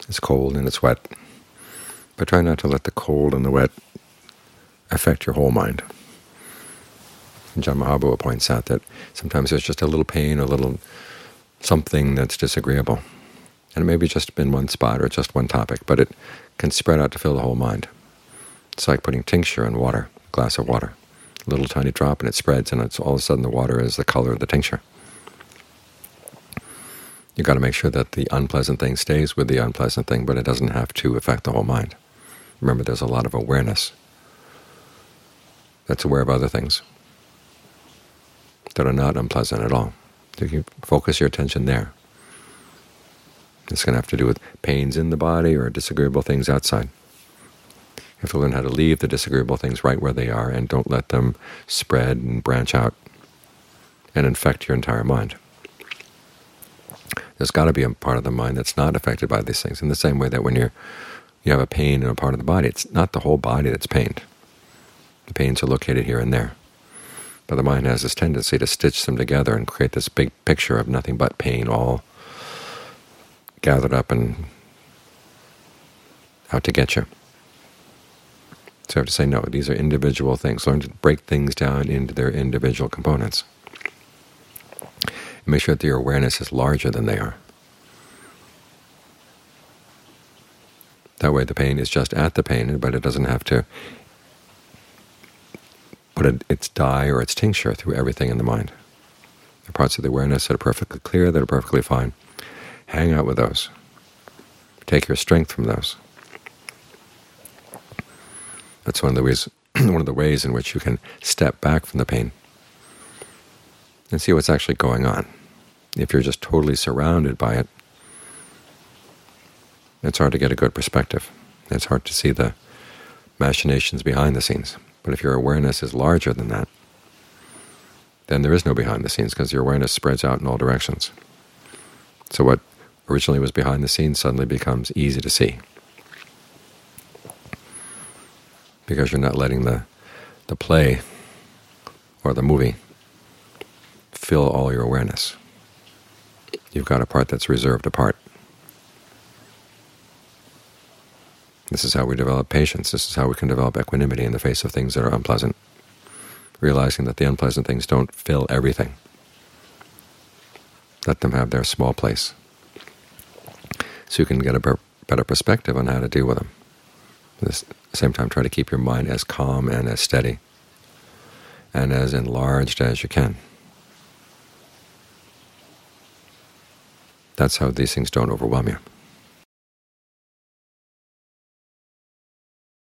It's cold and it's wet. But try not to let the cold and the wet affect your whole mind. And John Mahabua points out that sometimes there's just a little pain, a little something that's disagreeable. And it may be just in one spot or just one topic, but it can spread out to fill the whole mind. It's like putting tincture in water, a glass of water. A little tiny drop and it spreads, and all of a sudden the water is the color of the tincture. You've got to make sure that the unpleasant thing stays with the unpleasant thing, but it doesn't have to affect the whole mind. Remember, there's a lot of awareness that's aware of other things that are not unpleasant at all. So you focus your attention there. It's going to have to do with pains in the body or disagreeable things outside. You have to learn how to leave the disagreeable things right where they are and don't let them spread and branch out and infect your entire mind. There's got to be a part of the mind that's not affected by these things, in the same way that when you have a pain in a part of the body, it's not the whole body that's pained. The pains are located here and there. But the mind has this tendency to stitch them together and create this big picture of nothing but pain all gathered up and out to get you. So you have to say, no, these are individual things. Learn to break things down into their individual components. And make sure that your awareness is larger than they are. That way the pain is just at the pain, but it doesn't have to put its dye or its tincture through everything in the mind. The parts of the awareness that are perfectly clear, that are perfectly fine, hang out with those. Take your strength from those. That's one of the ways in which you can step back from the pain and see what's actually going on. If you're just totally surrounded by it, it's hard to get a good perspective. It's hard to see the machinations behind the scenes. But if your awareness is larger than that, then there is no behind the scenes, because your awareness spreads out in all directions. So what originally was behind the scenes suddenly becomes easy to see, because you're not letting the play or the movie fill all your awareness. You've got a part that's reserved apart. This is how we develop patience. This is how we can develop equanimity in the face of things that are unpleasant, realizing that the unpleasant things don't fill everything. Let them have their small place, so you can get a better perspective on how to deal with them. At the same time, try to keep your mind as calm and as steady and as enlarged as you can. That's how these things don't overwhelm you.